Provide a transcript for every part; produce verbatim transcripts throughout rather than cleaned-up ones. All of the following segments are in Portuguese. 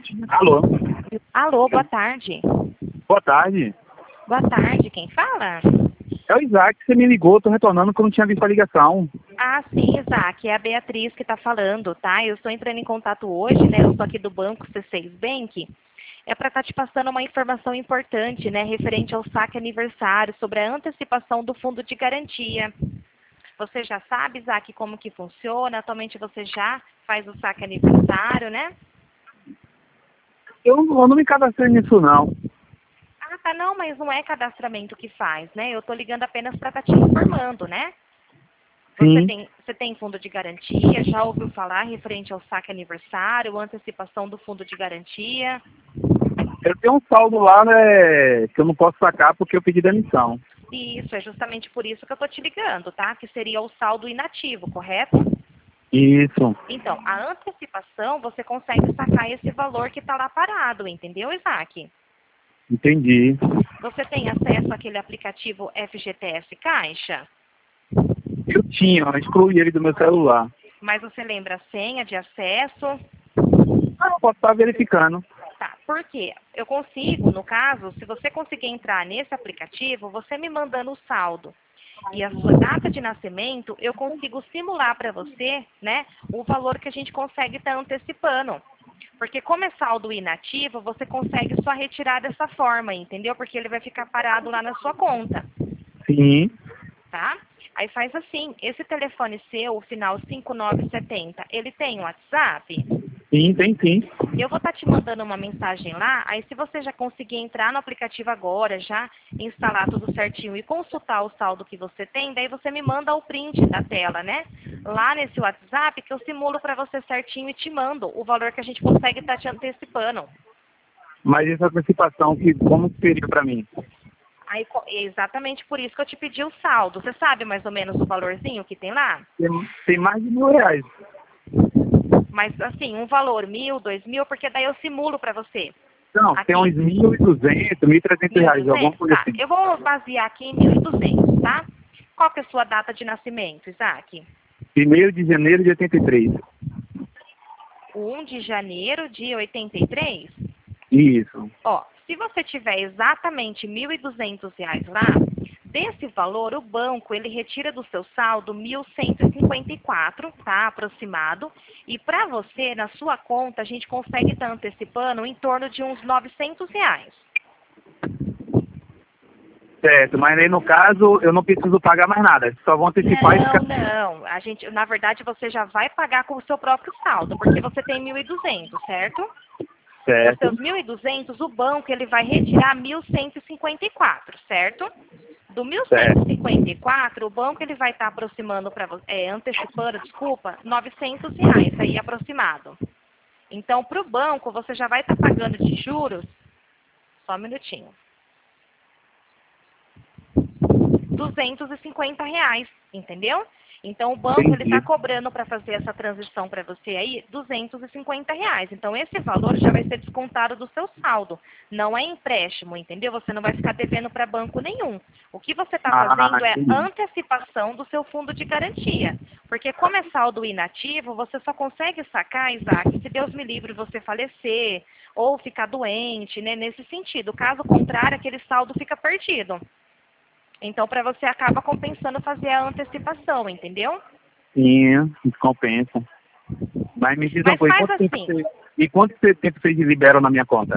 Alô? Alô, boa tarde. Boa tarde. Boa tarde, quem fala? É o Isaac, você me ligou, tô retornando que eu não tinha visto a ligação. Ah, sim, Isaac, é a Beatriz que está falando, tá? Eu estou entrando em contato hoje, né? Eu estou aqui do Banco C seis Bank. É para estar te passando uma informação importante, né? Referente ao saque aniversário, sobre a antecipação do fundo de garantia. Você já sabe, Isaac, como que funciona? Atualmente você já faz o saque aniversário, né? Eu, não- eu não me cadastrei nisso, não. Ah, tá, não, mas não é cadastramento que faz, né? Eu estou ligando apenas para estar te informando, né? Você Sim. tem, você tem fundo de garantia? Já ouviu falar referente ao saque aniversário, antecipação do fundo de garantia? Eu tenho um saldo lá, né, que eu não posso sacar porque eu pedi demissão. Isso, é justamente por isso que eu estou te ligando, tá? Que seria o saldo inativo, correto? Isso. Então, a antecipação, você consegue sacar esse valor que está lá parado, entendeu, Isaac? Entendi. Você tem acesso àquele aplicativo F G T S Caixa? Eu tinha, eu excluí ele do meu celular. Mas você lembra a senha de acesso? Ah, eu posso estar verificando. Tá, por quê? Eu consigo, no caso, se você conseguir entrar nesse aplicativo, você me mandando o saldo e a sua data de nascimento, eu consigo simular para você, né, o valor que a gente consegue estar antecipando. Porque como é saldo inativo, você consegue só retirar dessa forma, entendeu? Porque ele vai ficar parado lá na sua conta, Sim. tá? Aí faz assim, esse telefone seu, o final cinco nove sete zero, ele tem WhatsApp? Sim, tem sim. Eu vou estar te mandando uma mensagem lá, aí se você já conseguir entrar no aplicativo agora, já instalar tudo certinho e consultar o saldo que você tem, daí você me manda o print da tela, né? Lá nesse WhatsApp que eu simulo para você certinho e te mando o valor que a gente consegue estar te antecipando. Mas essa antecipação, que, como que seria pra mim? Aí, co- é exatamente por isso que eu te pedi o saldo. Você sabe mais ou menos o valorzinho que tem lá? Tem, tem mais de mil reais. Mas assim, um valor, mil, dois mil, porque daí eu simulo para você. Não, tem uns Aqui. mil e duzentos, mil e trezentos mil e reais, alguma duzentos? coisa Tá. assim. Eu vou basear aqui em mil e duzentos, tá? Qual que é a sua data de nascimento, Isaac? Primeiro de janeiro de oitenta e três. O um de janeiro de oitenta e três? Isso. Ó, se você tiver exatamente mil e duzentos reais lá, desse valor, o banco, ele retira do seu saldo mil cento e cinquenta e quatro, tá? Aproximado. E para você, na sua conta, a gente consegue estar antecipando em torno de uns novecentos reais. Certo, mas aí no caso eu não preciso pagar mais nada. Só vão antecipar e Não, ficar. não. A gente, na verdade, você já vai pagar com o seu próprio saldo, porque você tem mil e duzentos, certo? Dos Certo. seus mil e duzentos, o banco ele vai retirar mil cento e cinquenta e quatro, certo? Do mil cento e Certo. cinquenta e quatro, o banco ele vai estar aproximando para é, antecipando, desculpa, novecentos reais aí aproximado. Então, para o banco, você já vai estar pagando de juros, só um minutinho, duzentos e cinquenta reais, entendeu? Então, o banco ele está Entendi. cobrando para fazer essa transição para você aí duzentos e cinquenta reais. Então, esse valor já vai ser descontado do seu saldo. Não é empréstimo, entendeu? Você não vai ficar devendo para banco nenhum. O que você está Ah, fazendo é entendi. antecipação do seu fundo de garantia. Porque como é saldo inativo, você só consegue sacar, Isaac, se Deus me livre você falecer ou ficar doente, né? Nesse sentido. Caso contrário, aquele saldo fica perdido. Então, para você acaba compensando fazer a antecipação, entendeu? Sim, compensa. Mas me diz uma Mas coisa, e faz quanto tempo assim, você, e quanto tempo vocês liberam na minha conta?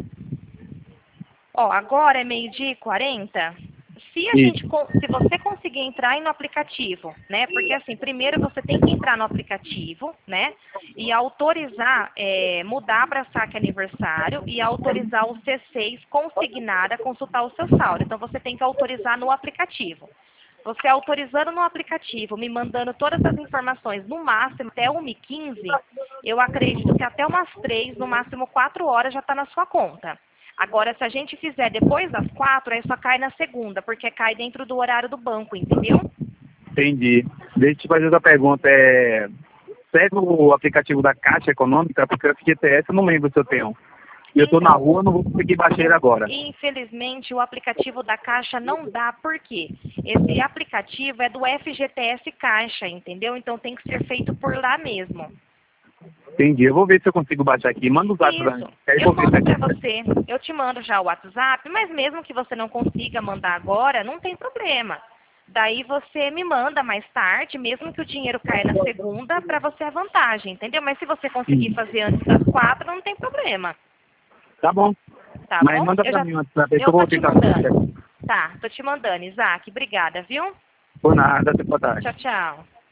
ó, agora é meio-dia e quarenta. Se a gente, Isso. con- se você conseguir entrar aí no aplicativo, né? Porque assim, primeiro você tem que entrar no aplicativo, né? E autorizar, é, mudar para saque aniversário e autorizar o C seis consignado a consultar o seu saldo. Então você tem que autorizar no aplicativo. Você autorizando no aplicativo, me mandando todas as informações, no máximo até uma e quinze, eu acredito que até umas três, no máximo quatro horas já está na sua conta. Agora, se a gente fizer depois das quatro, aí só cai na segunda, porque cai dentro do horário do banco, entendeu? Entendi. Deixa eu te fazer outra pergunta. É... Segue o aplicativo da Caixa Econômica, porque o F G T S eu não lembro se eu tenho. E eu tô na Então, rua, não vou conseguir baixar ele agora. infelizmente, o aplicativo da Caixa não dá, por quê? Esse aplicativo é do F G T S Caixa, entendeu? Então tem que ser feito por lá mesmo. Entendi. Eu vou ver se eu consigo baixar aqui. Manda o zap pra mim. Isso. Aí Eu vou ver mando se para aqui. você. Eu te mando já o WhatsApp, mas mesmo que você não consiga mandar agora, não tem problema. Daí você me manda mais tarde, mesmo que o dinheiro caia na segunda, para você é vantagem, entendeu? Mas se você conseguir Sim. fazer antes das quatro, não tem problema. Tá bom. Tá Mas bom? manda Eu pra já mim o WhatsApp aí que eu eu tô vou te tentar fazer. mandando. Tá, tô te mandando, Isaac. Obrigada, viu? Por nada, até boa tarde. Tchau, tchau.